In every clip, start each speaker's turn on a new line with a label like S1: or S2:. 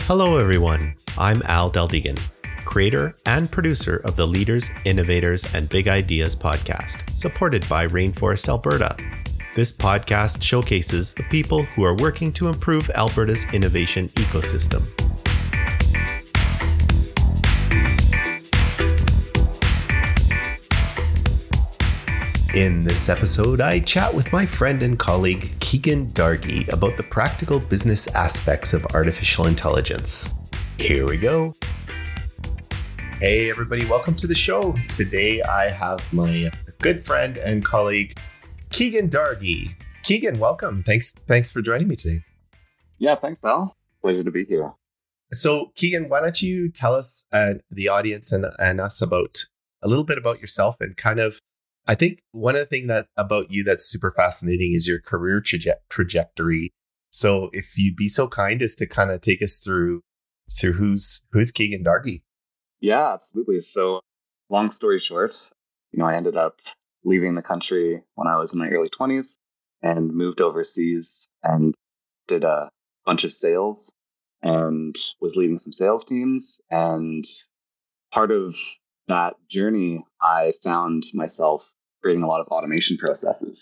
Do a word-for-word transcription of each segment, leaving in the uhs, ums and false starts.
S1: Hello, everyone. I'm Al Deldegan, creator and producer of the Leaders, Innovators, and Big Ideas podcast, supported by Rainforest Alberta. This podcast showcases the people who are working to improve Alberta's innovation ecosystem. In this episode, I chat with my friend and colleague Keegan Dargy about the practical business aspects of artificial intelligence. Here we go. Hey everybody, welcome to the show. Today I have my good friend and colleague Keegan Dargy. Keegan, welcome. Thanks thanks for joining me today.
S2: Yeah, thanks, Al. Pleasure to be here.
S1: So Keegan, why don't you tell us, uh, the audience and, and us about a little bit about yourself and kind of, I think one of the things that about you that's super fascinating is your career traje- trajectory. So if you'd be so kind as to kind of take us through through who's who's Keegan Dargy.
S2: Yeah, absolutely. So long story short, you know, I ended up leaving the country when I was in my early twenties and moved overseas and did a bunch of sales and was leading some sales teams. And part of that journey, I found myself creating a lot of automation processes.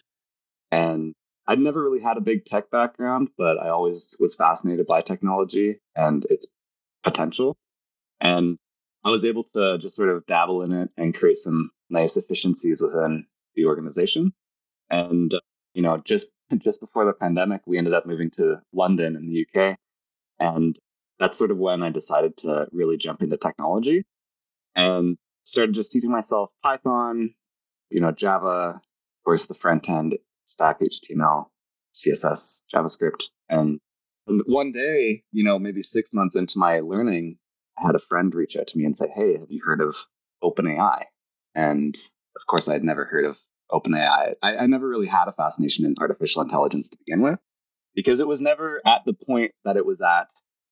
S2: And I'd never really had a big tech background, but I always was fascinated by technology and its potential. And I was able to just sort of dabble in it and create some nice efficiencies within the organization. And, you know, just just before the pandemic, we ended up moving to London in the U K. And that's sort of when I decided to really jump into technology and started just teaching myself Python, you know, Java, of course, the front end, stack, H T M L, C S S, JavaScript. And, and one day, you know, maybe six months into my learning, I had a friend reach out to me and say, hey, have you heard of OpenAI? And of course, I had never heard of OpenAI. I, I never really had a fascination in artificial intelligence to begin with, because it was never at the point that it was at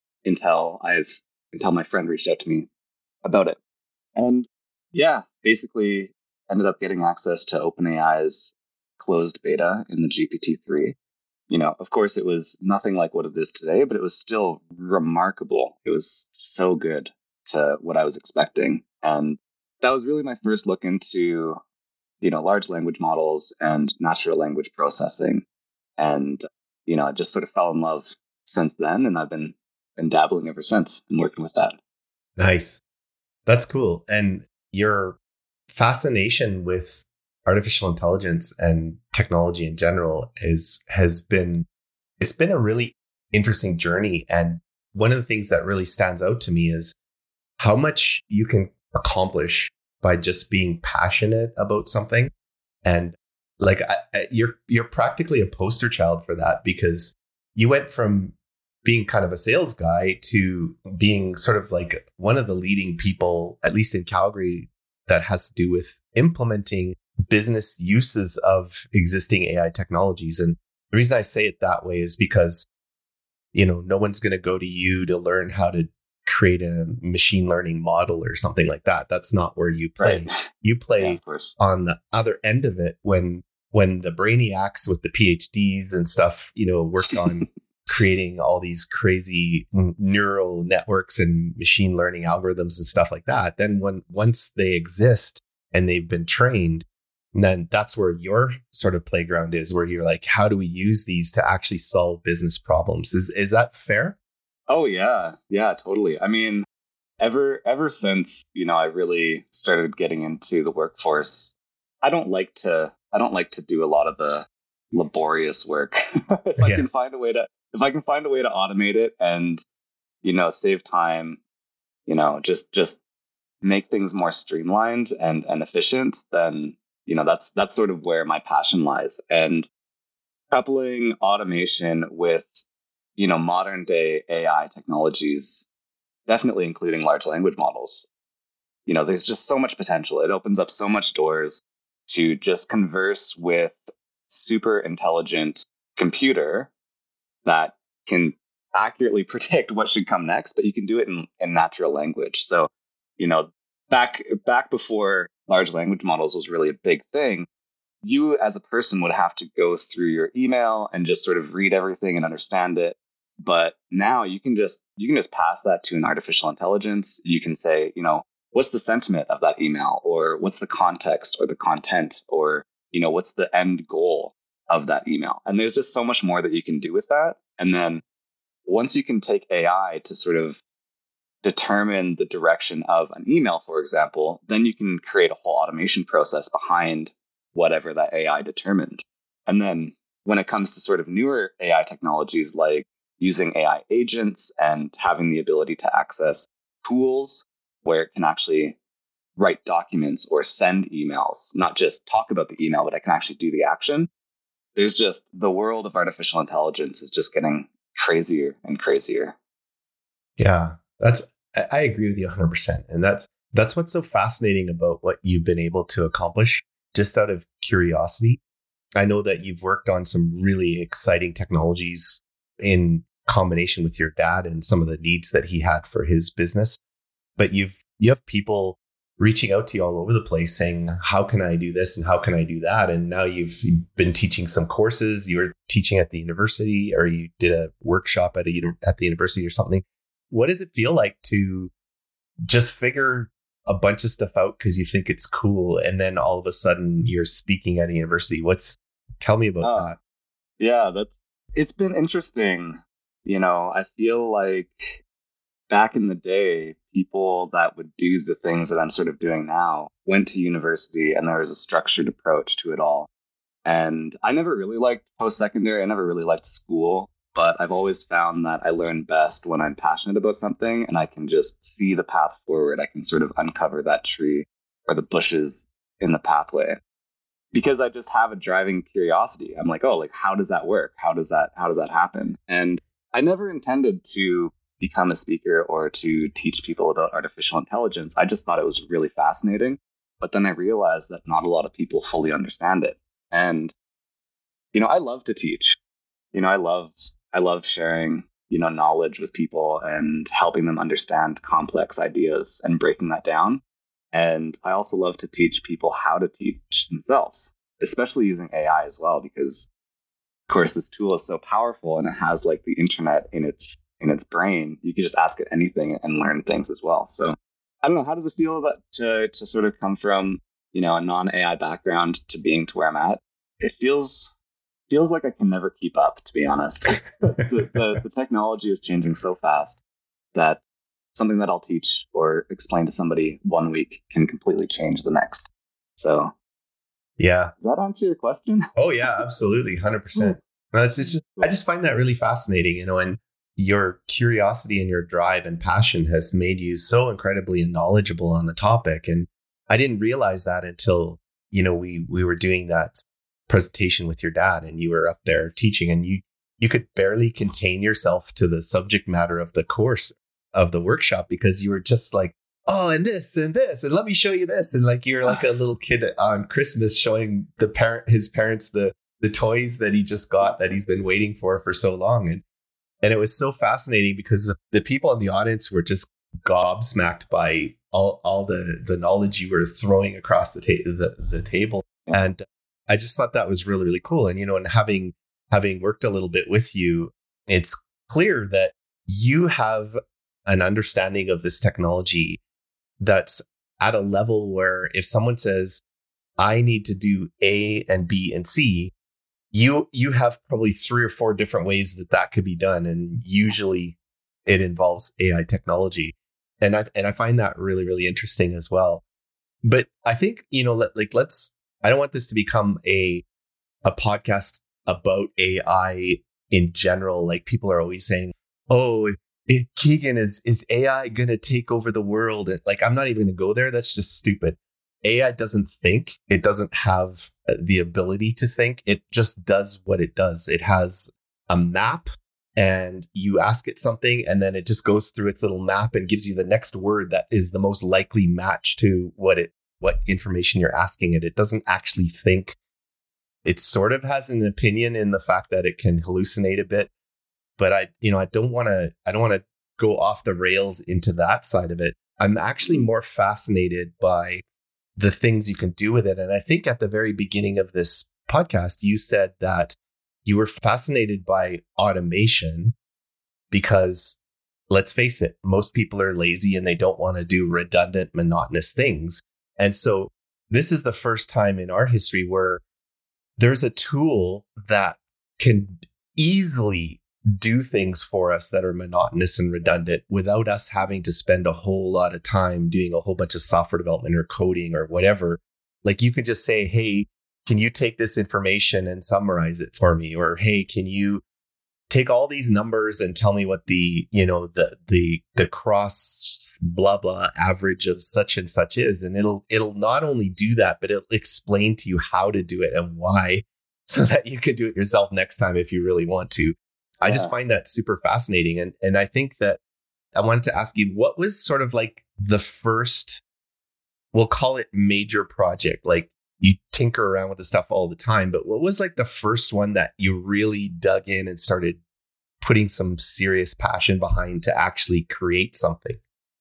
S2: until I've until my friend reached out to me about it. And yeah, basically ended up getting access to OpenAI's closed beta in the G P T three. You know, of course, it was nothing like what it is today, but it was still remarkable. It was so good to what I was expecting. And that was really my first look into, you know, large language models and natural language processing. And, you know, I just sort of fell in love since then. And I've been, been dabbling ever since and working with that.
S1: Nice. That's cool. And your fascination with artificial intelligence and technology in general is has been it's been a really interesting journey. And one of the things that really stands out to me is how much you can accomplish by just being passionate about something. And like I, I- you're you're practically a poster child for that, because you went from being kind of a sales guy to being sort of like one of the leading people, at least in Calgary, that has to do with implementing business uses of existing A I technologies. And the reason I say it that way is because, you know, no one's going to go to you to learn how to create a machine learning model or something like that. That's not where you play.
S2: Right.
S1: You play
S2: Yeah, of course.
S1: on the other end of it when when the brainiacs with the PhDs and stuff, you know, work on creating all these crazy n- neural networks and machine learning algorithms and stuff like that. Then when once they exist and they've been trained, then that's where your sort of playground is, where you're like, how do we use these to actually solve business problems? Is is that fair?
S2: Oh, yeah. Yeah, totally. I mean, ever ever since, you know, I really started getting into the workforce, I don't like to I don't like to do a lot of the laborious work. if I
S1: Yeah.
S2: can find a way to if I can find a way to automate it and, you know, save time, you know, just just make things more streamlined and and efficient, then, you know, that's that's sort of where my passion lies. And coupling automation with, you know, modern day A I technologies, definitely including large language models, you know, there's just so much potential. It opens up so much doors to just converse with super intelligent computer that can accurately predict what should come next, but you can do it in, in natural language. So, you know, back back before large language models was really a big thing, you as a person would have to go through your email and just sort of read everything and understand it. But now you can just you can just pass that to an artificial intelligence. You can say, you know, what's the sentiment of that email, or what's the context or the content, or, you know, what's the end goal of that email. And there's just so much more that you can do with that. And then once you can take A I to sort of determine the direction of an email, for example, then you can create a whole automation process behind whatever that A I determined. And then when it comes to sort of newer A I technologies like using A I agents and having the ability to access tools where it can actually write documents or send emails, not just talk about the email, but it can actually do the action. There's just the world of artificial intelligence is just getting crazier and crazier.
S1: Yeah, that's I, I agree with you one hundred percent. And that's that's what's so fascinating about what you've been able to accomplish just out of curiosity. I know that you've worked on some really exciting technologies in combination with your dad and some of the needs that he had for his business. But you've you have people reaching out to you all over the place saying, how can I do this and how can I do that? And now you've been teaching some courses. You were teaching at the university, or you did a workshop at a at the university or something. What does it feel like to just figure a bunch of stuff out because you think it's cool, and then all of a sudden you're speaking at a university? What's tell me about uh, that?
S2: Yeah, that's it's been interesting. You know, I feel like back in the day, people that would do the things that I'm sort of doing now went to university, and there was a structured approach to it all. And I never really liked post-secondary. I never really liked school, but I've always found that I learn best when I'm passionate about something and I can just see the path forward. I can sort of uncover that tree or the bushes in the pathway because I just have a driving curiosity. I'm like, oh, like, how does that work? How does that, how does that happen? And I never intended to become a speaker or to teach people about artificial intelligence. I just thought it was really fascinating. But then I realized that not a lot of people fully understand it. And, you know, I love to teach. You know, I love I love sharing, you know, knowledge with people and helping them understand complex ideas and breaking that down. And I also love to teach people how to teach themselves, especially using A I as well, because, of course, this tool is so powerful and it has like the internet in its in its brain. You can just ask it anything and learn things as well. So I don't know, how does it feel that to to sort of come from, you know, a non-A I background to being to where I'm at? It feels feels like I can never keep up, to be honest. the, the, the technology is changing so fast that something that I'll teach or explain to somebody one week can completely change the next. So,
S1: yeah.
S2: Does that answer your question?
S1: Oh, yeah, absolutely. one hundred percent. No, it's, it's just, I just find that really fascinating, you know, and your curiosity and your drive and passion has made you so incredibly knowledgeable on the topic. And I didn't realize that until, you know, we we were doing that presentation with your dad and you were up there teaching, and you you could barely contain yourself to the subject matter of the course of the workshop because you were just like, oh, and this and this, and let me show you this. And like, you're like a little kid on Christmas showing the parent, his parents, the the toys that he just got that he's been waiting for for so long. And and it was so fascinating because the people in the audience were just gobsmacked by all, all the, the knowledge you were throwing across the, ta- the the table. And I just thought that was really, really cool. And, you know, and having having worked a little bit with you, it's clear that you have an understanding of this technology that's at a level where if someone says, I need to do A and B and C, you you have probably three or four different ways that that could be done. And usually it involves A I technology. And I, and I find that really, really interesting as well. But I think, you know, let, like, let's, I don't want this to become a a podcast about A I in general. Like, people are always saying, oh, it, Keegan, is, is A I going to take over the world? And like, I'm not even going to go there. That's just stupid. A I doesn't think. It doesn't have the ability to think. It just does what it does. It has a map and you ask it something and then it just goes through its little map and gives you the next word that is the most likely match to what it what information you're asking it. It doesn't actually think. It sort of has an opinion in the fact that it can hallucinate a bit, but I, you know, I don't want to, I don't want to go off the rails into that side of it. I'm actually more fascinated by the things you can do with it. And I think at the very beginning of this podcast, you said that you were fascinated by automation because let's face it, most people are lazy and they don't want to do redundant, monotonous things. And so this is the first time in our history where there's a tool that can easily do things for us that are monotonous and redundant without us having to spend a whole lot of time doing a whole bunch of software development or coding or whatever. Like you can just say, hey, can you take this information and summarize it for me? Or, hey, can you take all these numbers and tell me what the, you know, the, the, the cross blah, blah average of such and such is. And it'll, it'll not only do that, but it'll explain to you how to do it and why, so that you can do it yourself next time if you really want to. I yeah. just find that super fascinating. And, and I think that I wanted to ask you, what was sort of like the first, we'll call it major project? Like you tinker around with the stuff all the time, but what was like the first one that you really dug in and started putting some serious passion behind to actually create something?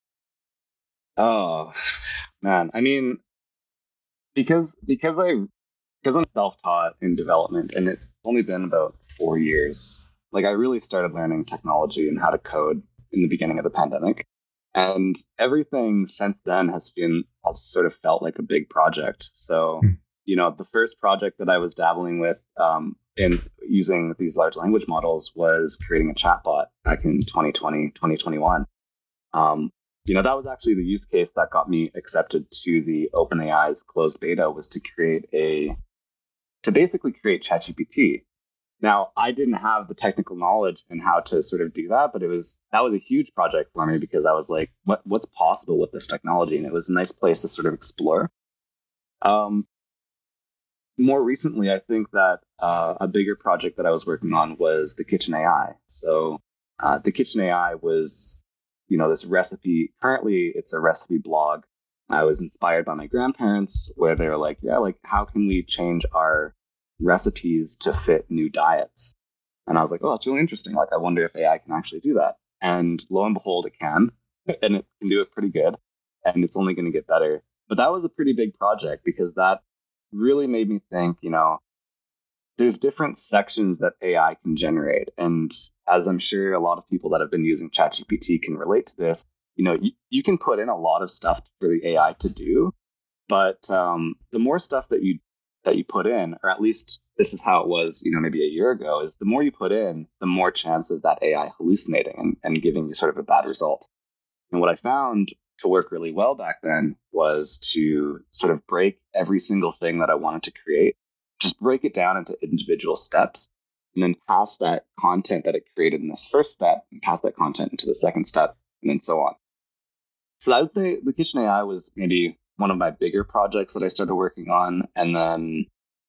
S2: Oh, man. I mean, because, because I, because I'm self-taught in development and it's only been about four years, like I really started learning technology and how to code in the beginning of the pandemic. And everything since then has been, has sort of felt like a big project. So, hmm. you know, the first project that I was dabbling with um, in using these large language models was creating a chatbot back in twenty twenty, twenty twenty-one. Um, you know, that was actually the use case that got me accepted to the OpenAI's closed beta, was to create a, to basically create ChatGPT. Now, I didn't have the technical knowledge in how to sort of do that, but it was, that was a huge project for me because I was like, what, what's possible with this technology? And it was a nice place to sort of explore. Um, more recently, I think that uh, a bigger project that I was working on was the Kitchen A I. So uh, the Kitchen A I was, you know, this recipe. Currently, it's a recipe blog. I was inspired by my grandparents where they were like, yeah, like, how can we change our recipes to fit new diets? And I was like, oh, that's really interesting. Like, I wonder if A I can actually do that. And lo and behold, it can, and it can do it pretty good, and it's only going to get better. But that was a pretty big project because that really made me think, you know, there's different sections that A I can generate. And as I'm sure a lot of people that have been using ChatGPT can relate to this, you know, you, you can put in a lot of stuff for the A I to do, but um, the more stuff that you that you put in, or at least this is how it was, you know, maybe a year ago, is the more you put in, the more chance of that A I hallucinating and, and giving you sort of a bad result. And what I found to work really well back then was to sort of break every single thing that I wanted to create, just break it down into individual steps, and then pass that content that it created in this first step and pass that content into the second step, and then so on. So I would say the Kitchen A I was maybe one of my bigger projects that I started working on. And then,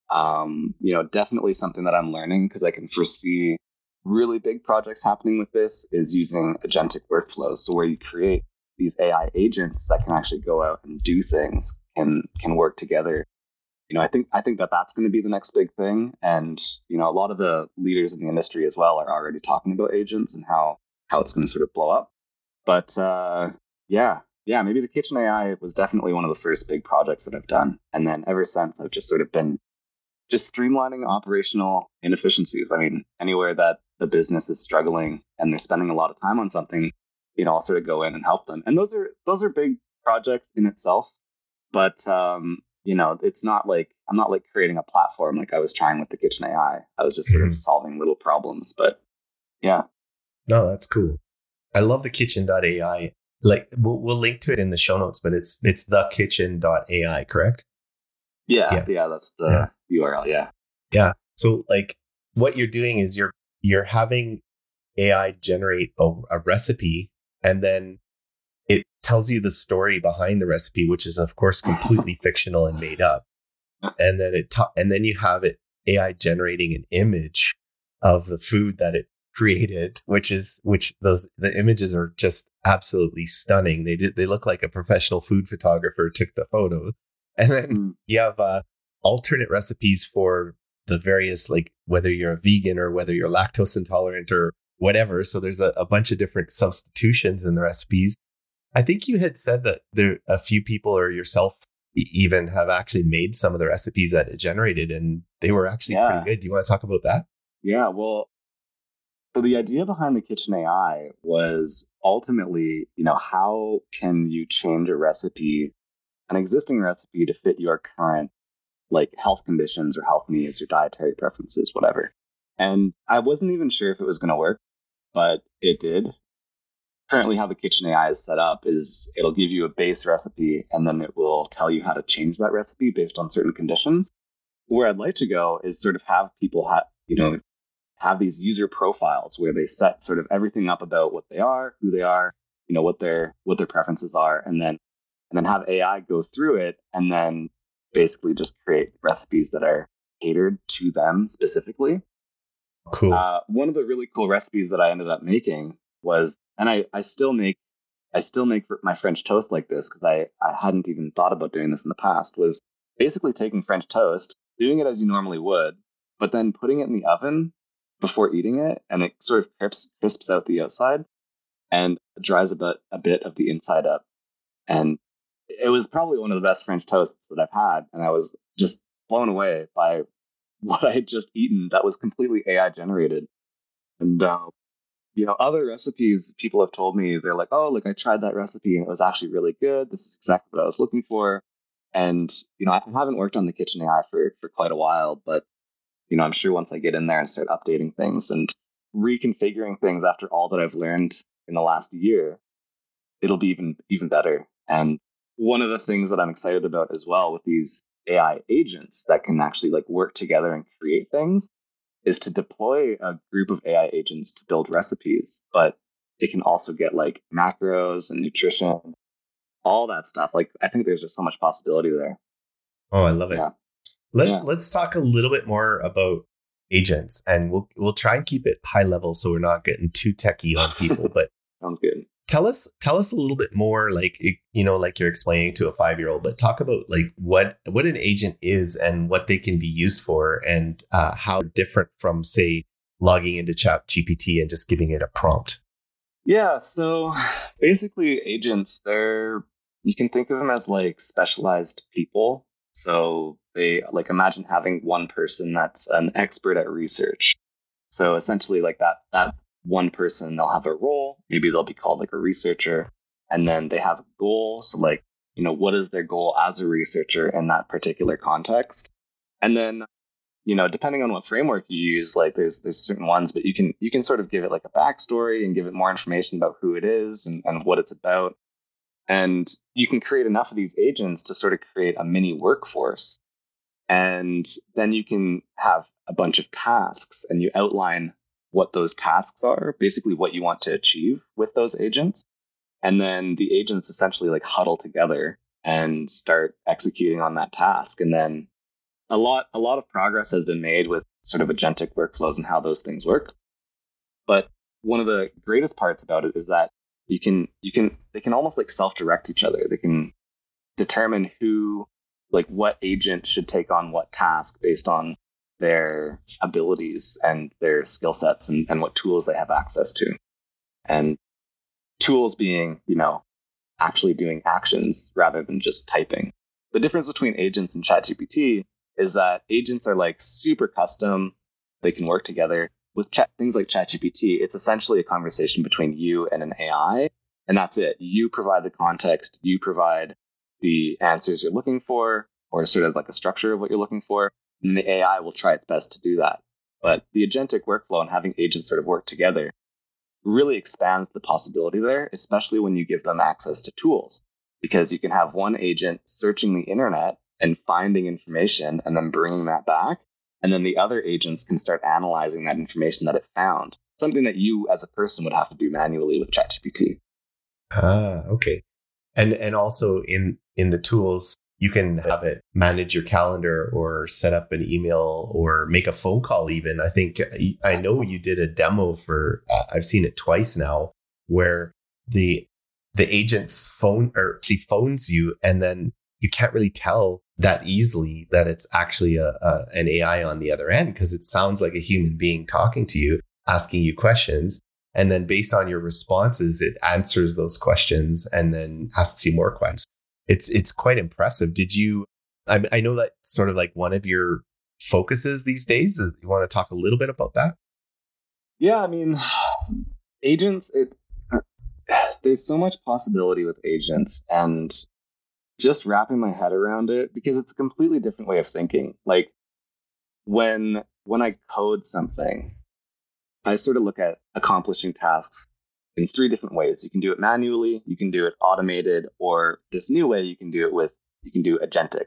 S2: um, you know, definitely something that I'm learning because I can foresee really big projects happening with this is using agentic workflows. So where you create these A I agents that can actually go out and do things, can can work together. You know, I think I think that that's going to be the next big thing. And, you know, a lot of the leaders in the industry as well are already talking about agents and how, how it's going to sort of blow up. But uh, yeah. Yeah, maybe the Kitchen A I was definitely one of the first big projects that I've done. And then ever since, I've just sort of been just streamlining operational inefficiencies. I mean, anywhere that the business is struggling and they're spending a lot of time on something, you know, I'll sort of go in and help them. And those are those are big projects in itself. But, um, you know, it's not like I'm not like creating a platform like I was trying with the Kitchen A I. I was just sort of solving little problems. But yeah.
S1: No, that's cool. I love the kitchen dot A I. Like we'll we'll link to it in the show notes, but it's it's the kitchen dot A I, correct?
S2: Yeah, yeah, yeah that's the yeah. U R L. Yeah,
S1: yeah. So like, what you're doing is you're you're having A I generate a, a recipe, and then it tells you the story behind the recipe, which is of course completely fictional and made up. And then it ta- and then you have it A I generating an image of the food that it created, which is which those the images are just absolutely stunning. They did they look like a professional food photographer took the photo. And then mm. you have uh, alternate recipes for the various, like whether you're a vegan or whether you're lactose intolerant or whatever. So there's a, a bunch of different substitutions in the recipes. I think you had said that there a few people or yourself even have actually made some of the recipes that it generated, and they were actually yeah. pretty good. Do you want to talk about that?
S2: Yeah, well, So the idea behind the Kitchen A I was ultimately, you know, how can you change a recipe, an existing recipe, to fit your current like health conditions or health needs or dietary preferences, whatever. And I wasn't even sure if it was going to work, but it did. Currently, how the Kitchen A I is set up is it'll give you a base recipe and then it will tell you how to change that recipe based on certain conditions. Where I'd like to go is sort of have people have, you know, have these user profiles where they set sort of everything up about what they are, who they are, you know, what their what their preferences are, and then and then have A I go through it and then basically just create recipes that are catered to them specifically.
S1: Cool.
S2: Uh, one of the really cool recipes that I ended up making was, and I, I still make, I still make my French toast like this because I, I hadn't even thought about doing this in the past, was basically taking French toast, doing it as you normally would, but then putting it in the oven before eating it, and it sort of crisps, crisps out the outside and dries a bit, a bit of the inside up. And it was probably one of the best French toasts that I've had, and I was just blown away by what I had just eaten that was completely A I generated. And, uh, you know, other recipes, people have told me, they're like, oh, like I tried that recipe and it was actually really good. This is exactly what I was looking for. And, you know, I haven't worked on the Kitchen A I for, for quite a while, but, you know, I'm sure once I get in there and start updating things and reconfiguring things after all that I've learned in the last year, it'll be even, even better. And one of the things that I'm excited about as well with these A I agents that can actually like work together and create things is to deploy a group of A I agents to build recipes, but it can also get like macros and nutrition, all that stuff. Like, I think there's just so much possibility there.
S1: Oh, I love it.
S2: Yeah.
S1: Let,
S2: yeah.
S1: Let's talk a little bit more about agents, and we'll we'll try and keep it high level so we're not getting too techie on people. But
S2: sounds good.
S1: Tell us, tell us a little bit more, like, you know, like you're explaining to a five-year-old, but talk about like what, what an agent is and what they can be used for, and uh, how different from, say, logging into ChatGPT and just giving it a prompt.
S2: Yeah. So basically agents, they're, you can think of them as like specialized people. So they like, imagine having one person that's an expert at research. So essentially like that, that one person, they'll have a role, maybe they'll be called like a researcher, and then they have a goal. So like, you know, what is their goal as a researcher in that particular context? And then, you know, depending on what framework you use, like there's there's certain ones, but you can you can sort of give it like a backstory and give it more information about who it is and, and what it's about. And you can create enough of these agents to sort of create a mini workforce. And then you can have a bunch of tasks and you outline what those tasks are, basically what you want to achieve with those agents. And then the agents essentially like huddle together and start executing on that task. And then a lot, a lot of progress has been made with sort of agentic workflows and how those things work. But one of the greatest parts about it is that you can, you can, they can almost like self-direct each other. They can determine who, like what agent should take on what task based on their abilities and their skill sets and, and what tools they have access to. And tools being, you know, actually doing actions rather than just typing. The difference between agents and ChatGPT is that agents are like super custom. They can work together. With chat, things like ChatGPT, it's essentially a conversation between you and an A I, and that's it. You provide the context, you provide the answers you're looking for, or sort of like a structure of what you're looking for, and the A I will try its best to do that. But the agentic workflow and having agents sort of work together really expands the possibility there, especially when you give them access to tools, because you can have one agent searching the internet and finding information and then bringing that back. And then the other agents can start analyzing that information that it found, something that you as a person would have to do manually with ChatGPT.
S1: Ah, okay. And and also in in the tools, you can have it manage your calendar or set up an email or make a phone call even. I think, I know you did a demo for, uh, I've seen it twice now, where the the agent phone or she phones you, and then you can't really tell that easily that it's actually a, a an A I on the other end, because it sounds like a human being talking to you, asking you questions. And then based on your responses, it answers those questions and then asks you more questions. It's it's quite impressive. Did you, I, I know that's sort of like one of your focuses these days. You want to talk a little bit about that?
S2: Yeah, I mean, agents, it, there's so much possibility with agents, and just wrapping my head around it, because it's a completely different way of thinking. Like when when I code something, I sort of look at accomplishing tasks in three different ways. You can do it manually, you can do it automated, or this new way you can do it with you can do agentic.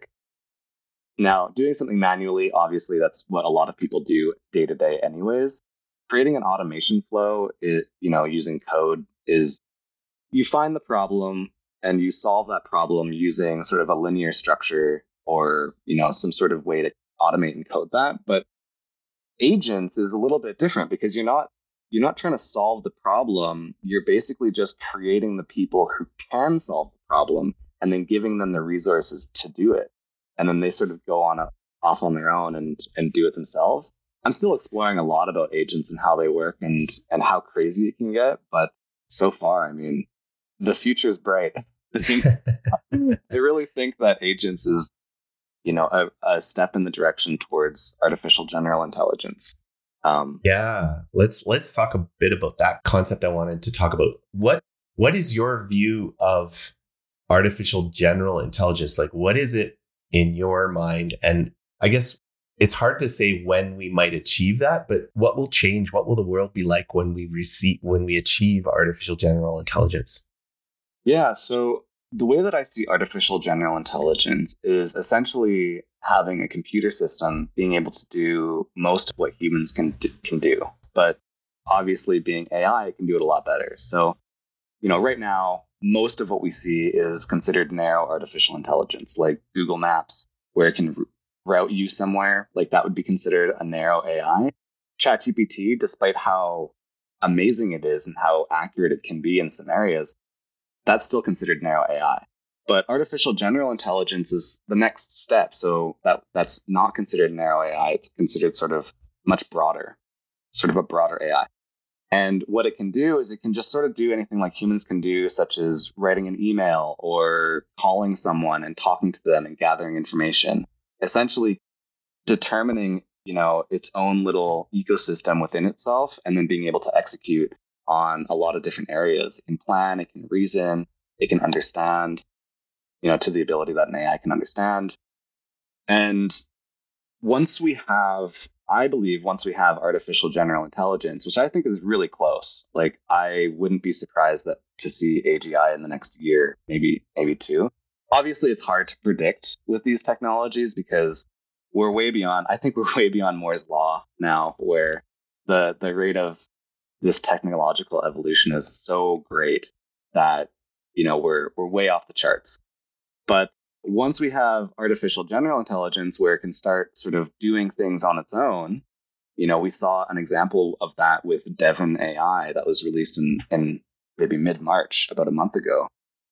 S2: Now, doing something manually, obviously that's what a lot of people do day to day anyways. Creating an automation flow, is, you know, using code is you find the problem and you solve that problem using sort of a linear structure or, you know, some sort of way to automate and code that. But agents is a little bit different because you're not you're not trying to solve the problem. You're basically just creating the people who can solve the problem and then giving them the resources to do it. And then they sort of go on a, off on their own and and do it themselves. I'm still exploring a lot about agents and how they work and and how crazy it can get, but so far, I mean, the future is bright. I think I really think that agents is, you know, a, a step in the direction towards artificial general intelligence. Um,
S1: Yeah, let's let's talk a bit about that concept. I wanted to talk about what what is your view of artificial general intelligence? Like, what is it in your mind? And I guess it's hard to say when we might achieve that, but what will change? What will the world be like when we receive when we achieve artificial general intelligence?
S2: yeah, so the way that I see artificial general intelligence is essentially having a computer system being able to do most of what humans can do, can do, but obviously being A I, it can do it a lot better. So, you know, right now, most of what we see is considered narrow artificial intelligence, like Google Maps, where it can r- route you somewhere. Like that would be considered a narrow A I. ChatGPT, despite how amazing it is and how accurate it can be in some areas, that's still considered narrow A I. But artificial general intelligence is the next step. So that that's not considered narrow A I. It's considered sort of much broader, sort of a broader A I. And what it can do is it can just sort of do anything like humans can do, such as writing an email or calling someone and talking to them and gathering information, essentially determining, you know, its own little ecosystem within itself and then being able to execute on a lot of different areas. It can plan, it can reason, it can understand, you know, to the ability that an A I can understand. And once we have, I believe, once we have artificial general intelligence, which I think is really close, like I wouldn't be surprised that to see A G I in the next year, maybe, maybe two. Obviously, it's hard to predict with these technologies because we're way beyond, I think we're way beyond Moore's law now, where the the rate of this technological evolution is so great that, you know, we're we're way off the charts. But once we have artificial general intelligence where it can start sort of doing things on its own, you know, we saw an example of that with Devon A I that was released in, in maybe mid-March, about a month ago.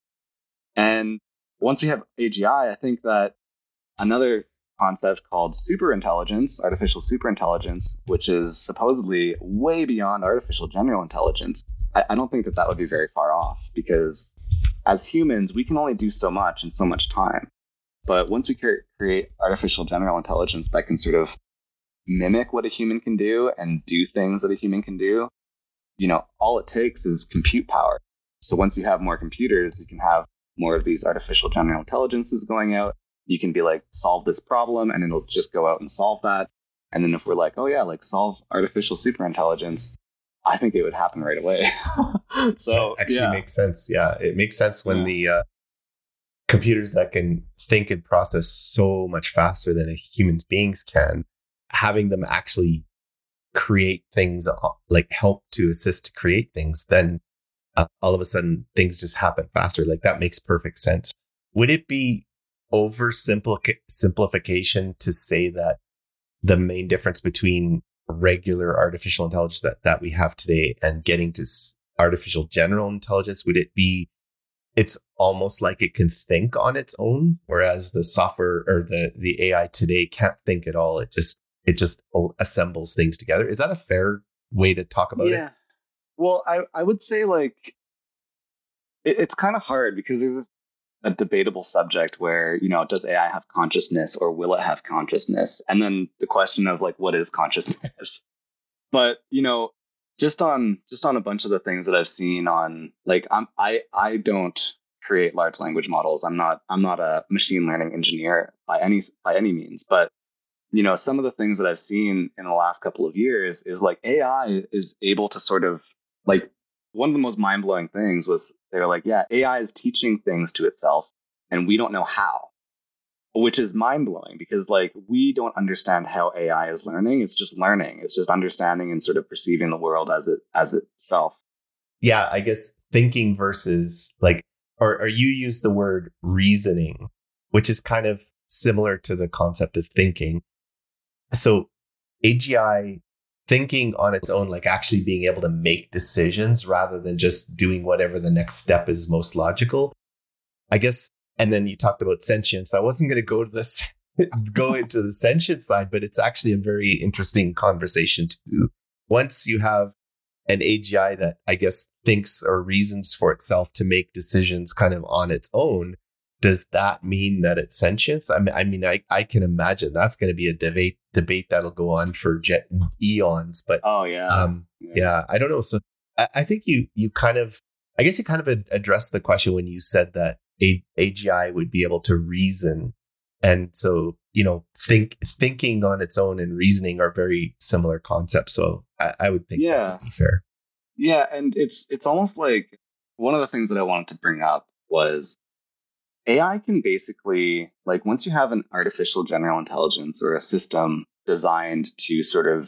S2: And once we have A G I, I I think that another concept called superintelligence, artificial superintelligence, which is supposedly way beyond artificial general intelligence, I, I don't think that that would be very far off because as humans, we can only do so much in so much time. But once we cre- create artificial general intelligence that can sort of mimic what a human can do and do things that a human can do, you know, all it takes is compute power. So once you have more computers, you can have more of these artificial general intelligences going out. You can be like, solve this problem, and it'll just go out and solve that. And then if we're like, oh yeah, like solve artificial superintelligence, I think it would happen right away. So
S1: That actually
S2: yeah,
S1: makes sense. Yeah, it makes sense when
S2: yeah,
S1: the uh, computers that can think and process so much faster than a human beings can, having them actually create things, uh, like help to assist to create things, then uh, all of a sudden things just happen faster. Like that makes perfect sense. Would it be oversimplification to say that the main difference between regular artificial intelligence that, that we have today and getting to s- artificial general intelligence, would it be it's almost like it can think on its own, whereas the software or the the A I today can't think at all. It just it just assembles things together. Is that a fair way to talk about it?
S2: yeah. Well, I I would say like it, it's kind of hard because there's this, a debatable subject where, you know, does A I have consciousness or will it have consciousness? And then the question of like, what is consciousness? But, you know, just on just on a bunch of the things that I've seen on like I'm I I don't create large language models. I'm not I'm not a machine learning engineer by any by any means, but you know, some of the things that I've seen in the last couple of years is like A I is able to sort of like one of the most mind blowing things was they're like, yeah, A I is teaching things to itself and we don't know how, which is mind blowing because like we don't understand how A I is learning. It's just learning. It's just understanding and sort of perceiving the world as it as itself.
S1: Yeah, I guess thinking versus like, or, or you use the word reasoning, which is kind of similar to the concept of thinking. So A G I thinking on its own, like actually being able to make decisions rather than just doing whatever the next step is most logical, I guess. And then you talked about sentience. I wasn't going to go to this, go into the sentient side, but it's actually a very interesting conversation too. Once you have an A G I that I guess thinks or reasons for itself to make decisions kind of on its own, does that mean that it's sentience? I mean, I mean, I, I can imagine that's going to be a debate debate that'll go on for jet eons. But
S2: oh yeah,
S1: um, yeah. yeah, I don't know. So I, I think you you kind of, I guess you kind of addressed the question when you said that a AGI would be able to reason, and so you know, think thinking on its own and reasoning are very similar concepts. So I, I would think
S2: yeah.
S1: that would be fair.
S2: Yeah, and it's it's almost like one of the things that I wanted to bring up was A I can basically, like once you have an artificial general intelligence or a system designed to sort of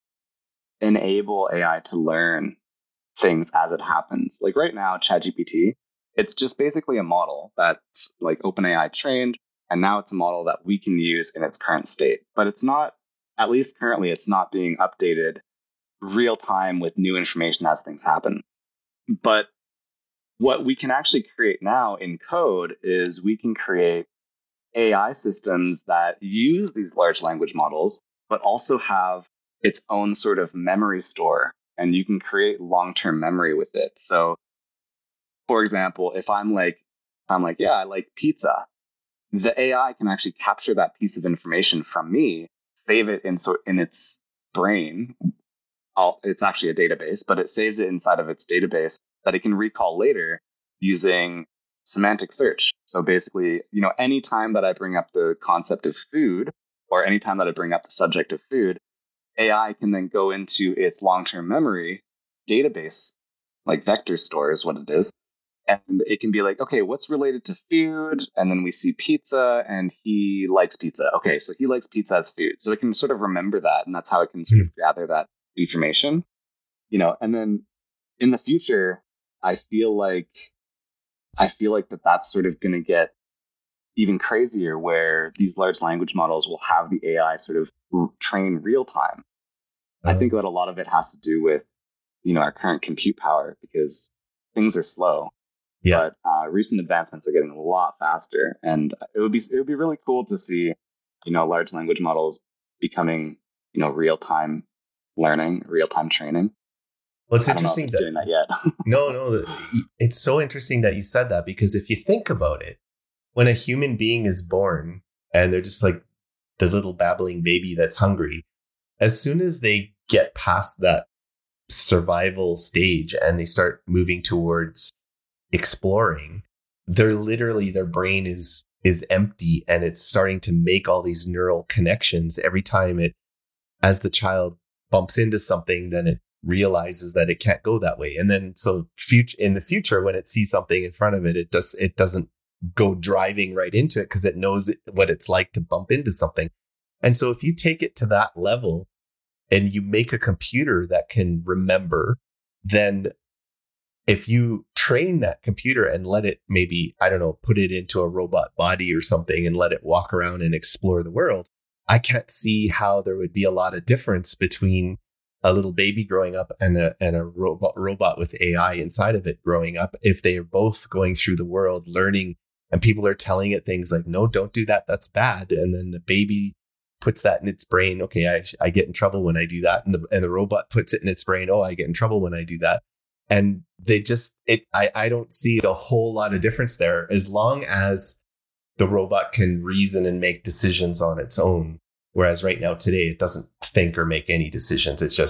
S2: enable A I to learn things as it happens. Like right now, ChatGPT, it's just basically a model that's like OpenAI trained, and now it's a model that we can use in its current state. But it's not, at least currently, it's not being updated real time with new information as things happen. But what we can actually create now in code is we can create A I systems that use these large language models, but also have its own sort of memory store, and you can create long-term memory with it. So, for example, if I'm like, I'm like, yeah, I like pizza, the A I can actually capture that piece of information from me, save it in sort in its brain. I'll, it's actually a database, but it saves it inside of its database that it can recall later using semantic search. So basically, you know, anytime that I bring up the concept of food, or anytime that I bring up the subject of food, A I can then go into its long-term memory database, like vector store is what it is. And it can be like, okay, what's related to food? And then we see pizza, and he likes pizza. Okay, so he likes pizza as food. So it can sort of remember that, and that's how it can sort of gather that information, you know. And then in the future, I feel like I feel like that that's sort of going to get even crazier, where these large language models will have the A I sort of train real time. Um, I think that a lot of it has to do with, you know, our current compute power, because things are slow. Yeah. But uh, recent advancements are getting a lot faster, and it would be it would be really cool to see, you know, large language models becoming, you know, real time learning, real time training.
S1: Well, it's interesting
S2: that, doing that yet.
S1: no, no, it's so interesting that you said that, because if you think about it, when a human being is born and they're just like the little babbling baby that's hungry, as soon as they get past that survival stage and they start moving towards exploring, they're literally, their brain is is empty, and it's starting to make all these neural connections every time it, as the child bumps into something, then it realizes that it can't go that way. And then so future in the future, when it sees something in front of it, it does it doesn't go driving right into it, because it knows it, what it's like to bump into something. And so if you take it to that level and you make a computer that can remember, then if you train that computer and let it, maybe, I don't know, put it into a robot body or something and let it walk around and explore the world, I can't see how there would be a lot of difference between a little baby growing up and a and a robot robot with A I inside of it growing up, if they are both going through the world learning, and people are telling it things like, no, don't do that, that's bad. And then the baby puts that in its brain. Okay, I I get in trouble when I do that. And the and the robot puts it in its brain. Oh, I get in trouble when I do that. And they just, it, I, I don't see a whole lot of difference there, as long as the robot can reason and make decisions on its own. Whereas right now, today, it doesn't think or make any decisions. It's just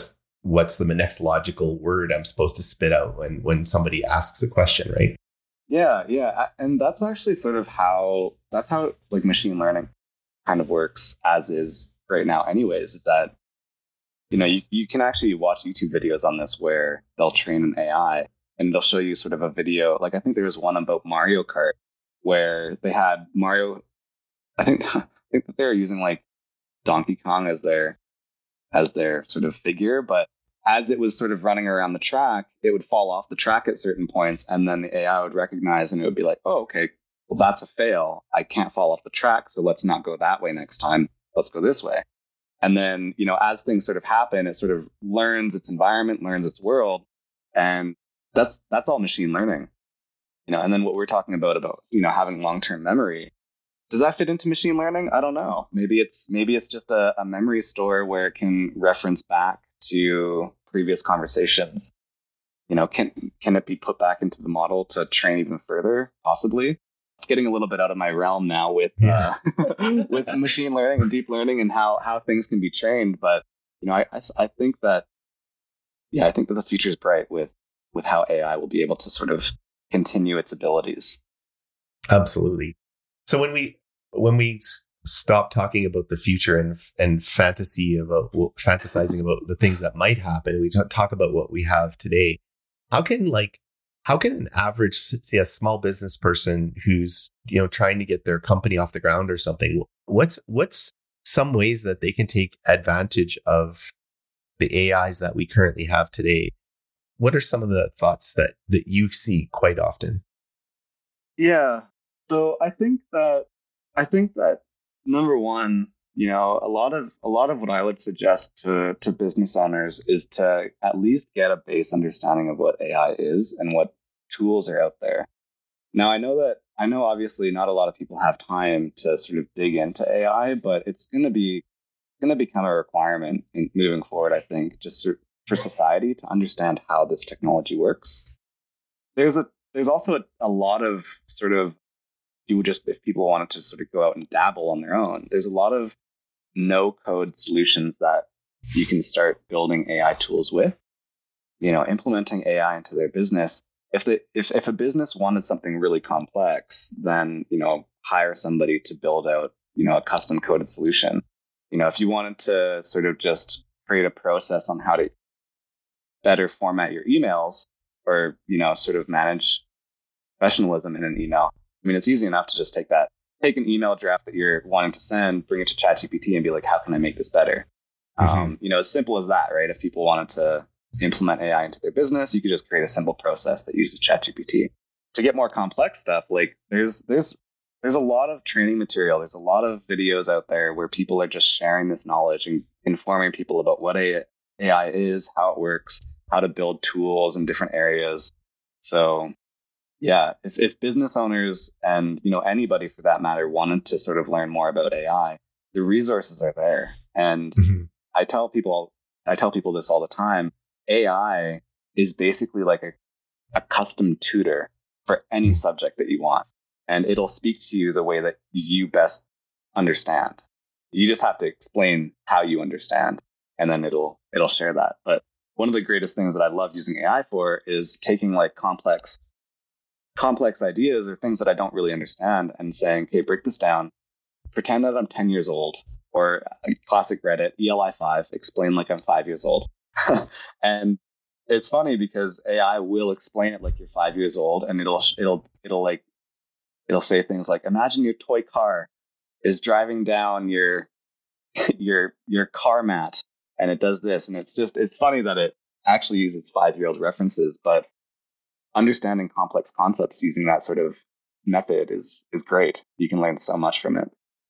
S1: what's the next logical word I'm supposed to spit out when when somebody asks a question, right?
S2: Yeah, yeah. And that's actually sort of how that's how like machine learning kind of works as is right now anyways, is that you know, you, you can actually watch YouTube videos on this where they'll train an A I and they'll show you sort of a video. Like I think there was one about Mario Kart where they had Mario. I think I think that they were using like Donkey Kong as their as their sort of figure, but as it was sort of running around the track, it would fall off the track at certain points, and then the A I would recognize and it would be like, oh, okay, well that's a fail. I can't fall off the track, so let's not go that way next time. Let's go this way. And then, you know, as things sort of happen, it sort of learns its environment, learns its world. And that's that's all machine learning. You know, and then what we're talking about, about, you know, having long-term memory, does that fit into machine learning? I don't know. Maybe it's maybe it's just a, a memory store where it can reference back to previous conversations. You know, can can it be put back into the model to train even further? Possibly. It's getting a little bit out of my realm now with
S1: Yeah.
S2: uh, with machine learning and deep learning and how how things can be trained. But you know, I, I, I think that yeah, I think that the future is bright with with how A I will be able to sort of continue its abilities.
S1: Absolutely. So when we when we s- stop talking about the future and and fantasy about well, fantasizing about the things that might happen, we t- talk about what we have today. How can like how can an average, say, a small business person who's you know trying to get their company off the ground or something, what's what's some ways that they can take advantage of the A Is that we currently have today? What are some of the thoughts that that you see quite often?
S2: Yeah. So I think that I think that number one, you know, a lot of a lot of what I would suggest to to business owners is to at least get a base understanding of what A I is and what tools are out there. Now I know that I know obviously not a lot of people have time to sort of dig into A I, but it's going to be going to become a requirement in moving forward, I think, just for for society to understand how this technology works. There's a there's also a, a lot of sort of you would just if people wanted to sort of go out and dabble on their own, there's a lot of no code solutions that you can start building A I tools with, you know, implementing A I into their business. If the if, if a business wanted something really complex, then, you know, hire somebody to build out, you know, a custom coded solution. You know, if you wanted to sort of just create a process on how to better format your emails or, you know, sort of manage professionalism in an email. I mean, it's easy enough to just take that, take an email draft that you're wanting to send, bring it to ChatGPT and be like, how can I make this better? Mm-hmm. Um, you know, as simple as that, right? If people wanted to implement A I into their business, you could just create a simple process that uses ChatGPT. To get more complex stuff, like there's, there's, there's a lot of training material. There's a lot of videos out there where people are just sharing this knowledge and informing people about what A I is, how it works, how to build tools in different areas. So yeah, if, if business owners and, you know, anybody for that matter wanted to sort of learn more about A I, the resources are there. And mm-hmm. I tell people, I tell people this all the time. A I is basically like a, a custom tutor for any mm-hmm. subject that you want. And it'll speak to you the way that you best understand. You just have to explain how you understand, and then it'll it'll share that. But one of the greatest things that I love using A I for is taking like complex complex ideas or things that I don't really understand and saying, okay, break this down. Pretend that I'm ten years old, or classic Reddit, E L I five, explain like I'm five years old. And it's funny because A I will explain it like you're five years old, and it'll it'll it'll like it'll say things like, imagine your toy car is driving down your your your car mat, and it does this. And it's just it's funny that it actually uses five-year-old references, but understanding complex concepts using that sort of method is is great. You can learn so much from it.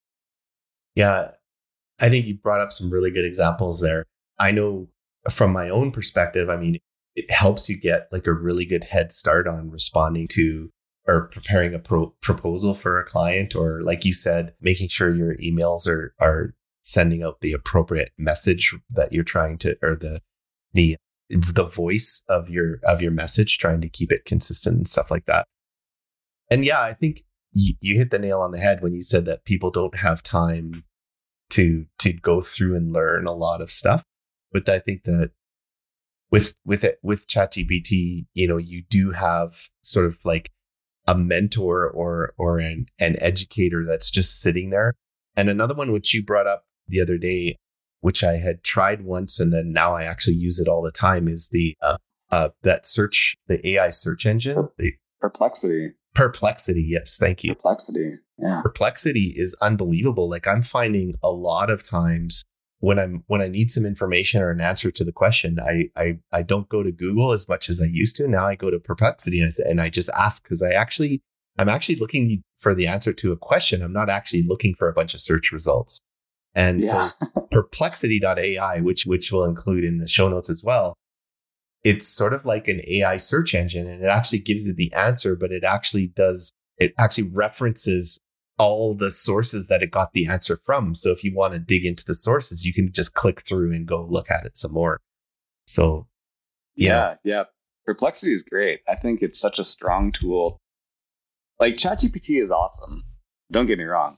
S1: Yeah, I think you brought up some really good examples there. I know from my own perspective, I mean, it helps you get like a really good head start on responding to or preparing a pro- proposal for a client, or like you said, making sure your emails are are sending out the appropriate message that you're trying to, or the the the voice of your of your message, trying to keep it consistent and stuff like that. And yeah, I think you, you hit the nail on the head when you said that people don't have time to to go through and learn a lot of stuff. But I think that with with it with ChatGPT, you know, you do have sort of like a mentor or or an an educator that's just sitting there. And another one which you brought up the other day, which I had tried once and then now I actually use it all the time, is the uh, uh that search, the A I search engine, the
S2: Perplexity.
S1: Perplexity. Yes, thank you.
S2: Perplexity. Yeah.
S1: Perplexity is unbelievable. Like I'm finding a lot of times when I'm when I need some information or an answer to the question, I I I don't go to Google as much as I used to. Now I go to Perplexity and I, say, and I just ask because I actually I'm actually looking for the answer to a question. I'm not actually looking for a bunch of search results. And
S2: Yeah.
S1: so perplexity dot A I, which which we'll include in the show notes as well, it's sort of like an A I search engine, and it actually gives you the answer, but it actually does it actually references all the sources that it got the answer from. So if you want to dig into the sources, you can just click through and go look at it some more. So, you
S2: yeah,
S1: know.
S2: yeah. Perplexity is great. I think it's such a strong tool. Like ChatGPT is awesome. Don't get me wrong.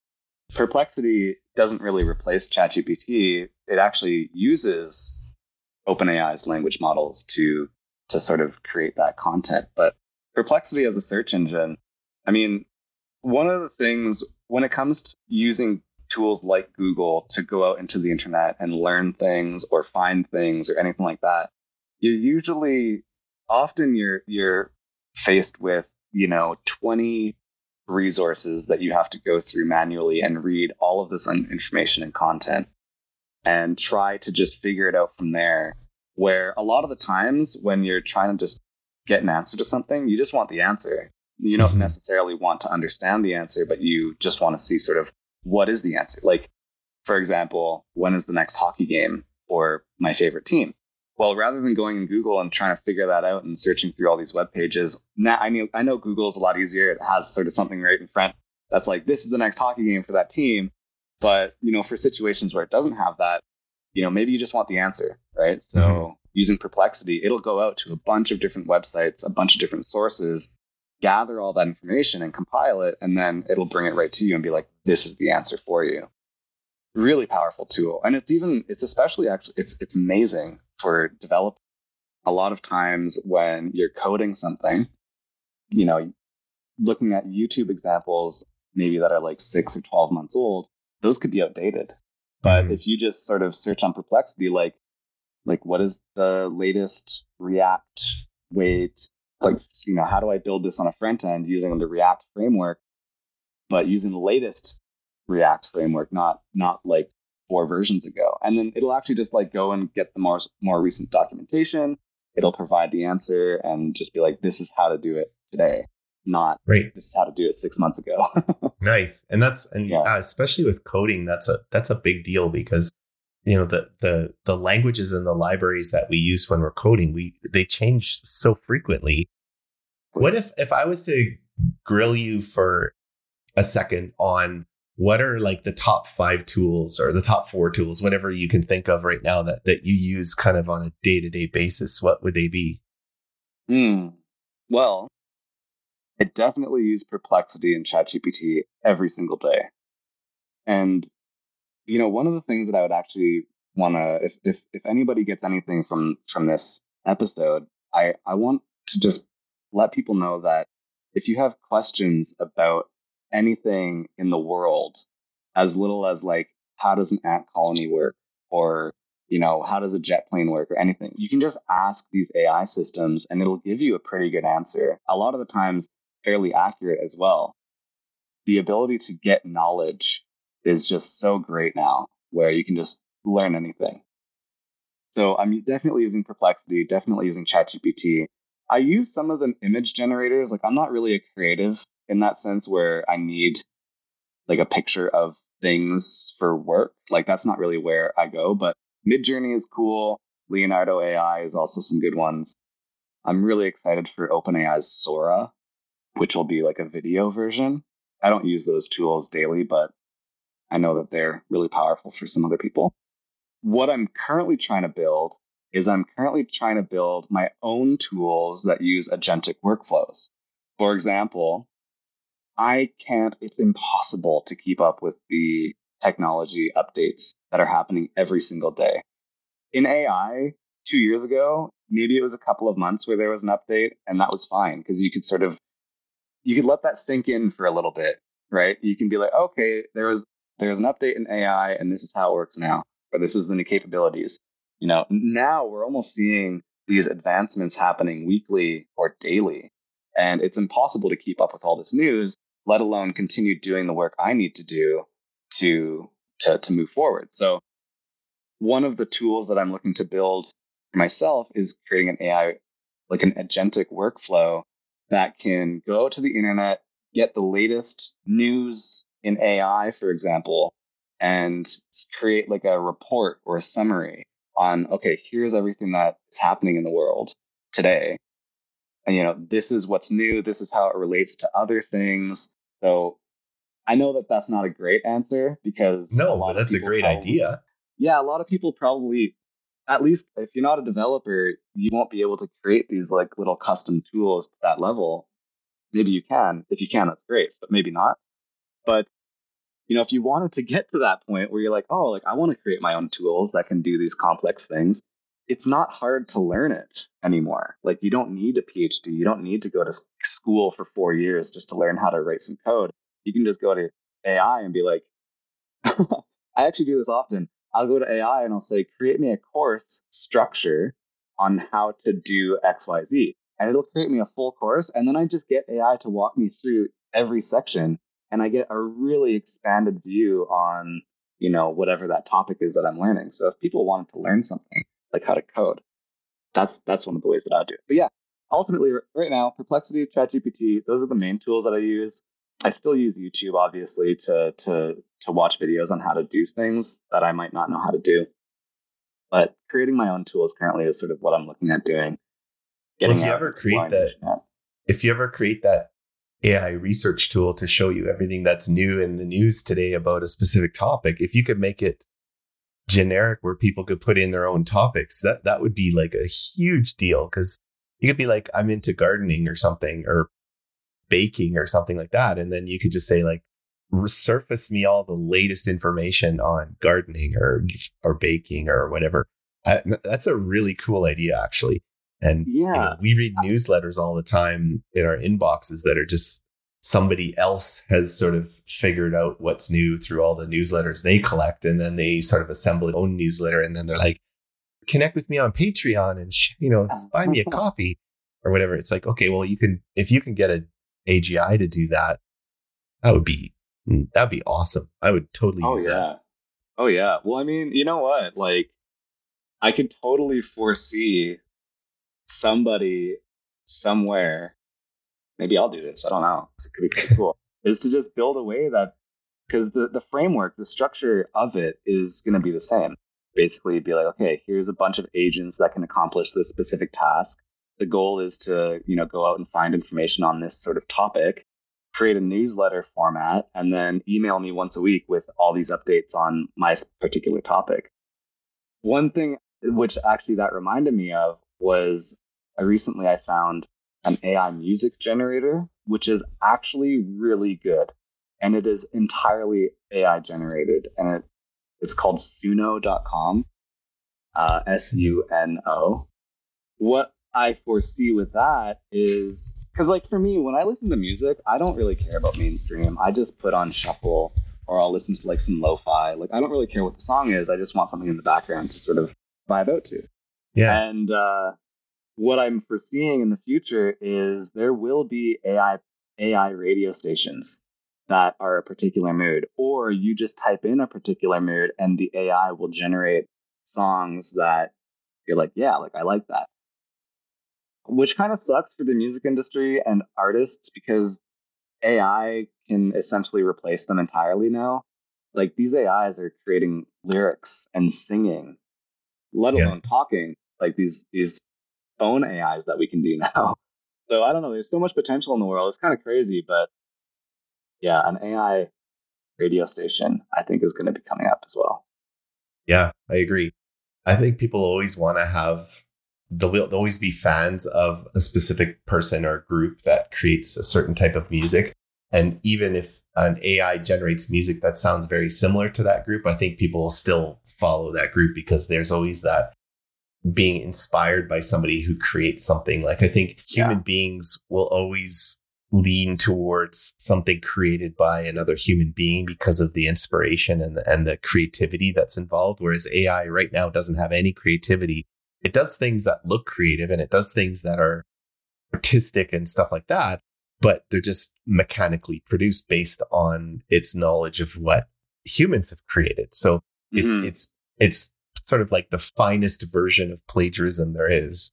S2: Perplexity doesn't really replace ChatGPT. It actually uses OpenAI's language models to to sort of create that content. But Perplexity as a search engine, I mean, one of the things when it comes to using tools like Google to go out into the internet and learn things or find things or anything like that, you usually often you're you're faced with, you know, twenty resources that you have to go through manually and read all of this information and content and try to just figure it out from there. Where a lot of the times when you're trying to just get an answer to something, you just want the answer. You don't mm-hmm. necessarily want to understand the answer, but you just want to see sort of what is the answer. Like, for example, when is the next hockey game for my favorite team? Well, rather than going in Google and trying to figure that out and searching through all these web pages, now I know I know Google's a lot easier. It has sort of something right in front that's like, this is the next hockey game for that team. But, you know, for situations where it doesn't have that, you know, maybe you just want the answer, right? So mm-hmm. using Perplexity, it'll go out to a bunch of different websites, a bunch of different sources, gather all that information and compile it, and then it'll bring it right to you and be like, this is the answer for you. Really powerful tool. And it's even, it's especially actually, it's it's amazing for developers. A lot of times when you're coding something, you know, looking at YouTube examples, maybe that are like six or twelve months old, those could be outdated. But mm-hmm. if you just sort of search on Perplexity, like, like what is the latest React way to, like, you know, how do I build this on a front end using the React framework, but using the latest React framework, not not like four versions ago. And then it'll actually just like go and get the more more recent documentation. It'll provide the answer and just be like, this is how to do it today, not
S1: right.
S2: this is how to do it six months ago.
S1: Nice. And that's and
S2: yeah.
S1: uh, especially with coding, that's a that's a big deal because you know the the the languages and the libraries that we use when we're coding, we they change so frequently. What if if I was to grill you for a second on what are like the top five tools or the top four tools, whatever you can think of right now that that you use kind of on a day-to-day basis, what would they be?
S2: Hmm. Well, I definitely use Perplexity and ChatGPT every single day. And you know, one of the things that I would actually want to, if, if if anybody gets anything from from this episode, I I want to just let people know that if you have questions about anything in the world, as little as like, how does an ant colony work? Or, you know, how does a jet plane work or anything? You can just ask these A I systems and it'll give you a pretty good answer. A lot of the times fairly accurate as well. The ability to get knowledge is just so great now where you can just learn anything. So I'm definitely using Perplexity, definitely using ChatGPT. I use some of the image generators. Like I'm not really a creative in that sense where I need like a picture of things for work. Like that's not really where I go, but Midjourney is cool. Leonardo A I is also some good ones. I'm really excited for OpenAI's Sora, which will be like a video version. I don't use those tools daily, but I know that they're really powerful for some other people. What I'm currently trying to build is I'm currently trying to build my own tools that use agentic workflows. For example, I can't, it's impossible to keep up with the technology updates that are happening every single day. In A I, two years ago, maybe it was a couple of months where there was an update, and that was fine because you could sort of you could let that sink in for a little bit, right? You can be like, okay, there was there's an update in A I, and this is how it works now, or this is the new capabilities. You know, now we're almost seeing these advancements happening weekly or daily, and it's impossible to keep up with all this news, let alone continue doing the work I need to do to to to move forward. So one of the tools that I'm looking to build for myself is creating an A I, like an agentic workflow that can go to the internet, get the latest news in A I, for example, and create like a report or a summary on, okay, here's everything that is happening in the world today. And, you know, this is what's new. This is how it relates to other things. So I know that that's not a great answer because
S1: no, but that's a great
S2: probably,
S1: idea.
S2: Yeah, a lot of people probably, at least if you're not a developer, you won't be able to create these like little custom tools to that level. Maybe you can. If you can, that's great, but maybe not. But, you know, if you wanted to get to that point where you're like, oh, like I want to create my own tools that can do these complex things, it's not hard to learn it anymore. Like you don't need a PhD. You don't need to go to school for four years just to learn how to write some code. You can just go to A I and be like, I actually do this often. I'll go to A I and I'll say, create me a course structure on how to do X Y Z. And it'll create me a full course. And then I just get A I to walk me through every section. And I get a really expanded view on, you know, whatever that topic is that I'm learning. So if people wanted to learn something like how to code, that's that's one of the ways that I do it. But yeah, ultimately right now, Perplexity, ChatGPT, those are the main tools that I use. I still use YouTube, obviously, to to to watch videos on how to do things that I might not know how to do. But creating my own tools currently is sort of what I'm looking at doing.
S1: Well, if you ever create that, if you ever create that A I research tool to show you everything that's new in the news today about a specific topic, if you could make it generic where people could put in their own topics, that that would be like a huge deal, because you could be like, I'm into gardening or something, or baking or something like that, and then you could just say like, resurface me all the latest information on gardening or or baking or whatever. I, that's a really cool idea, actually. And
S2: yeah,
S1: you know, we read newsletters all the time in our inboxes that are just somebody else has sort of figured out what's new through all the newsletters they collect, and then they sort of assemble their own newsletter, and then they're like, connect with me on Patreon and sh- you know, buy me a coffee or whatever. It's like, okay, well, you can, if you can get an A G I to do that, that would be that'd be awesome. I would totally
S2: oh,
S1: use
S2: yeah.
S1: that.
S2: Oh yeah. Well, I mean, you know what? Like, I could totally foresee somebody somewhere. Maybe I'll do this. I don't know. It could be pretty cool. Is to just build a way that, because the the framework, the structure of it is going to be the same. Basically, be like, okay, here's a bunch of agents that can accomplish this specific task. The goal is to, you know, go out and find information on this sort of topic, create a newsletter format, and then email me once a week with all these updates on my particular topic. One thing which actually that reminded me of was I recently I found an A I music generator, which is actually really good. And it is entirely A I generated. And it, it's called suno dot com, uh, S U N O. What I foresee with that is, because like for me, when I listen to music, I don't really care about mainstream. I just put on shuffle, or I'll listen to like some lo-fi. Like I don't really care what the song is. I just want something in the background to sort of vibe out to.
S1: Yeah.
S2: And uh, what I'm foreseeing in the future is there will be A I A I radio stations that are a particular mood, or you just type in a particular mood and the A I will generate songs that you're like, yeah, like I like that. Which kind of sucks for the music industry and artists because A I can essentially replace them entirely now. Like these A Is are creating lyrics and singing, let alone yeah. talking, like these these phone A Is that we can do now. So I don't know, there's so much potential in the world. It's kind of crazy, but yeah, an A I radio station I think is going to be coming up as well.
S1: Yeah, I agree. I think people always want to have, they'll, they'll always be fans of a specific person or group that creates a certain type of music. And even if an A I generates music that sounds very similar to that group, I think people will still follow that group because there's always that being inspired by somebody who creates something. Like I think human yeah. beings will always lean towards something created by another human being because of the inspiration and the, and the creativity that's involved. Whereas A I right now doesn't have any creativity. It does things that look creative and it does things that are artistic and stuff like that, but they're just mechanically produced based on its knowledge of what humans have created. So it's, mm-hmm. it's, it's sort of like the finest version of plagiarism there is.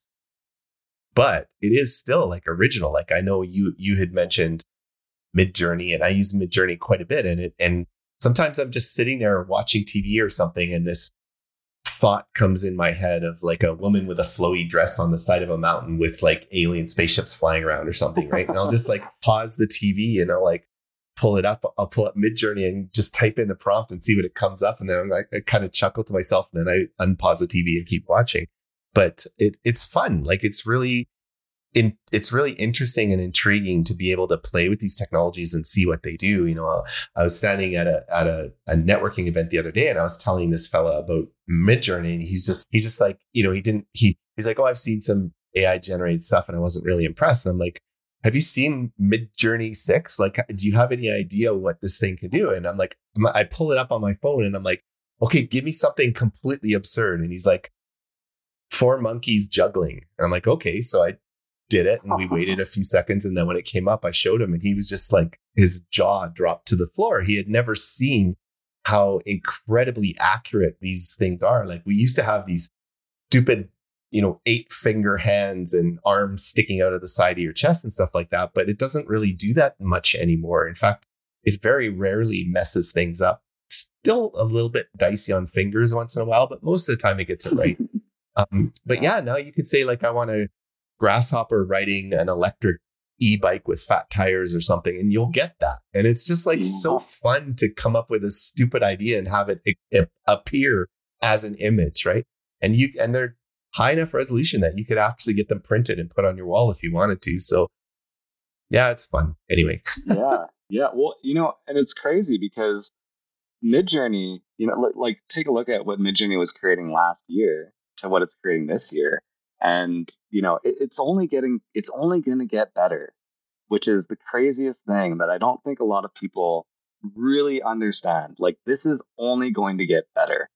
S1: But it is still like original. Like I know you you had mentioned Midjourney, and I use Midjourney quite a bit. And it and sometimes I'm just sitting there watching T V or something, and this thought comes in my head of like a woman with a flowy dress on the side of a mountain with like alien spaceships flying around or something, right? And I'll just like pause the T V and I'll like pull it up. I'll pull up Midjourney and just type in the prompt and see what it comes up. And then I'm like, I kind of chuckle to myself, and then I unpause the T V and keep watching. But it it's fun. Like it's really in, it's really interesting and intriguing to be able to play with these technologies and see what they do. You know, I was standing at a at a, a networking event the other day, and I was telling this fella about Midjourney, and he's just he just like, you know, he didn't he he's like, oh, I've seen some A I generated stuff, and I wasn't really impressed. And I'm like, have you seen Midjourney six? Like, do you have any idea what this thing can do? And I'm like, I pull it up on my phone, and I'm like, okay, give me something completely absurd. And he's like, four monkeys juggling. And I'm like, okay. So I did it, and we waited a few seconds. And then when it came up, I showed him, and he was just like, his jaw dropped to the floor. He had never seen how incredibly accurate these things are. Like we used to have these stupid, you know, eight finger hands and arms sticking out of the side of your chest and stuff like that. But it doesn't really do that much anymore. In fact, it very rarely messes things up. Still a little bit dicey on fingers once in a while, but most of the time it gets it right. Um, but yeah, now you could say like, I want a grasshopper riding an electric e-bike with fat tires or something, and you'll get that. And it's just like so fun to come up with a stupid idea and have it, it, it appear as an image, right? And you and they're high enough resolution that you could actually get them printed and put on your wall if you wanted to. So yeah, it's fun. Anyway.
S2: yeah. Yeah. Well, you know, and it's crazy because Midjourney, you know, like, like take a look at what Midjourney was creating last year to what it's creating this year. And, you know, it, it's only getting, it's only going to get better, which is the craziest thing that I don't think a lot of people really understand. Like, this is only going to get better,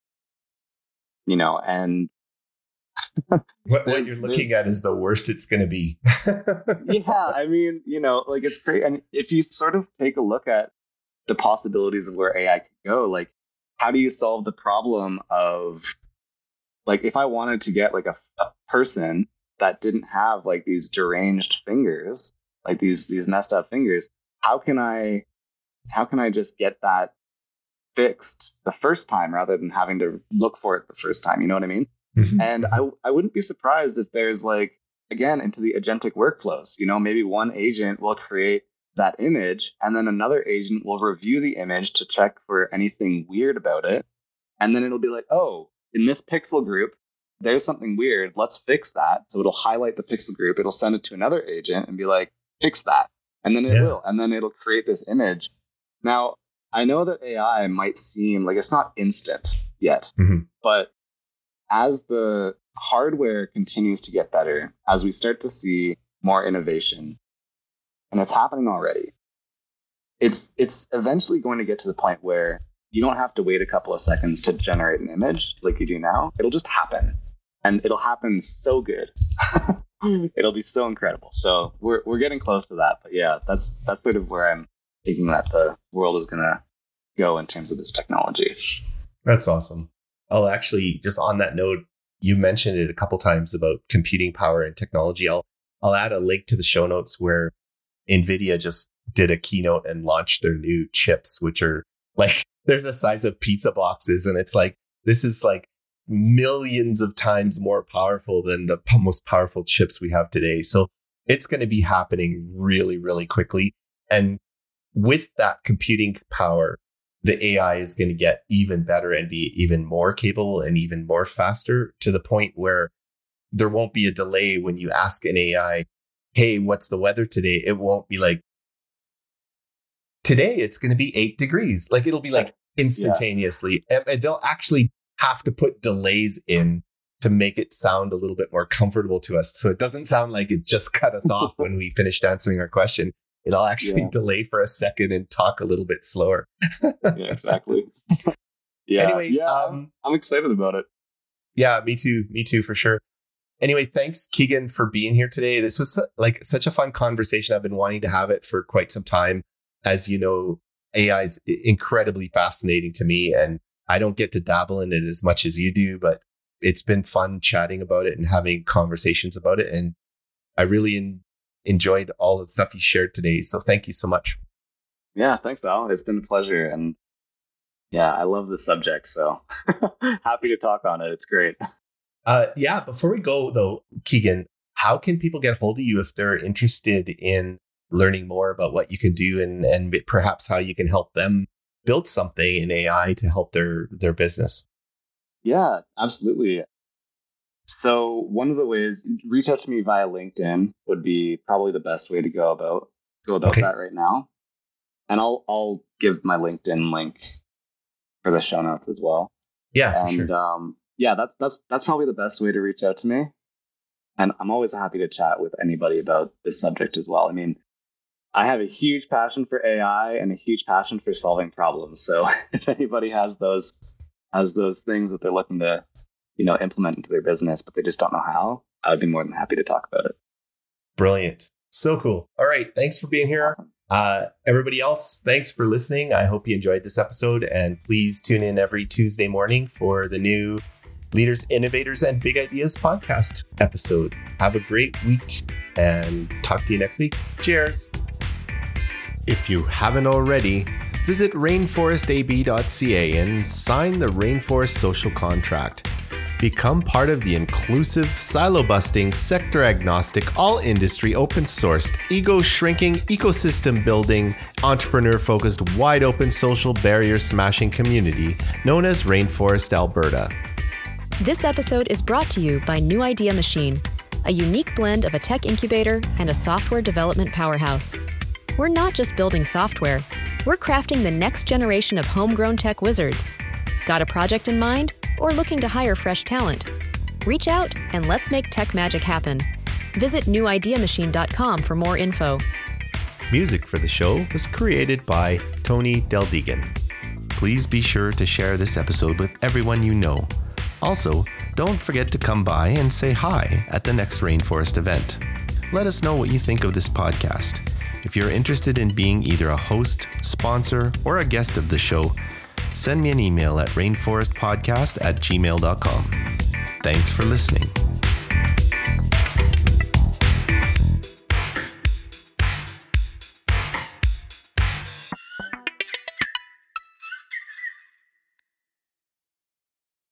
S2: you know, and
S1: what, what you're looking at is the worst it's going to be.
S2: Yeah. I mean, you know, like it's great. And if you sort of take a look at the possibilities of where A I could go, like, how do you solve the problem of, like, if I wanted to get like a, a person that didn't have like these deranged fingers, like these these messed up fingers, how can I how can I just get that fixed the first time rather than having to look for it the first time? You know what I mean? Mm-hmm. And I I wouldn't be surprised if there's like, again, into the agentic workflows, you know, maybe one agent will create that image and then another agent will review the image to check for anything weird about it. And then it'll be like, oh, in this pixel group, there's something weird. Let's fix that. So it'll highlight the pixel group. It'll send it to another agent and be like, fix that. And then it yeah. will. And then it'll create this image. Now, I know that A I might seem like it's not instant yet, mm-hmm. but as the hardware continues to get better, as we start to see more innovation, and it's happening already, it's it's eventually going to get to the point where you don't have to wait a couple of seconds to generate an image like you do now. It'll just happen. And it'll happen so good. It'll be so incredible. So we're we're getting close to that. But yeah, that's that's sort of where I'm thinking that the world is going to go in terms of this technology.
S1: That's awesome. I'll actually, just on that note, you mentioned it a couple times about computing power and technology. I'll I'll add a link to the show notes where NVIDIA just did a keynote and launched their new chips, which are like, they're the size of pizza boxes. And it's like, this is like millions of times more powerful than the p- most powerful chips we have today. So it's going to be happening really, really quickly. And with that computing power, the A I is going to get even better and be even more capable and even more faster, to the point where there won't be a delay when you ask an A I, hey, what's the weather today? It won't be like, today it's going to be eight degrees. Like, it'll be like instantaneously. Yeah. And they'll actually have to put delays in to make it sound a little bit more comfortable to us. So it doesn't sound like it just cut us off when we finished answering our question. It'll actually yeah. delay for a second and talk a little bit slower.
S2: Yeah, exactly. yeah.
S1: Anyway,
S2: yeah,
S1: um,
S2: I'm excited about it.
S1: Yeah, me too. Me too, for sure. Anyway, thanks, Keegan, for being here today. This was like such a fun conversation. I've been wanting to have it for quite some time. As you know, A I is incredibly fascinating to me, and I don't get to dabble in it as much as you do, but it's been fun chatting about it and having conversations about it. And I really en- enjoyed all the stuff you shared today. So thank you so much.
S2: Yeah, thanks, Al. It's been a pleasure. And yeah, I love the subject. So happy to talk on it. It's great.
S1: Uh, yeah. Before we go, though, Keegan, how can people get hold of you if they're interested in learning more about what you can do and, and perhaps how you can help them build something in A I to help their, their business?
S2: Yeah, absolutely. So one of the ways, reach out to me via LinkedIn would be probably the best way to go about go about okay. that right now. And I'll I'll give my LinkedIn link for the show notes as well.
S1: Yeah,
S2: and,
S1: for sure.
S2: Um, yeah, that's that's that's probably the best way to reach out to me. And I'm always happy to chat with anybody about this subject as well. I mean, I have a huge passion for A I and a huge passion for solving problems. So if anybody has those has those things that they're looking to, you know, implement into their business, but they just don't know how, I would be more than happy to talk about it.
S1: Brilliant. So cool. All right. Thanks for being here.
S2: Awesome.
S1: Uh, everybody else, thanks for listening. I hope you enjoyed this episode, and please tune in every Tuesday morning for the new Leaders, Innovators, and Big Ideas podcast episode. Have a great week and talk to you next week. Cheers. If you haven't already, visit rainforest a b dot c a and sign the Rainforest Social Contract. Become part of the inclusive, silo-busting, sector-agnostic, all-industry, open-sourced, ego-shrinking, ecosystem-building, entrepreneur-focused, wide-open social barrier-smashing community known as Rainforest Alberta.
S3: This episode is brought to you by New Idea Machine, a unique blend of a tech incubator and a software development powerhouse. We're not just building software, we're crafting the next generation of homegrown tech wizards. Got a project in mind or looking to hire fresh talent? Reach out and let's make tech magic happen. Visit new idea machine dot com for more info.
S1: Music for the show was created by Tony Del Deegan. Please be sure to share this episode with everyone you know. Also, don't forget to come by and say hi at the next Rainforest event. Let us know what you think of this podcast. If you're interested in being either a host, sponsor, or a guest of the show, send me an email at rainforestpodcast at gmail dot com. Thanks for listening.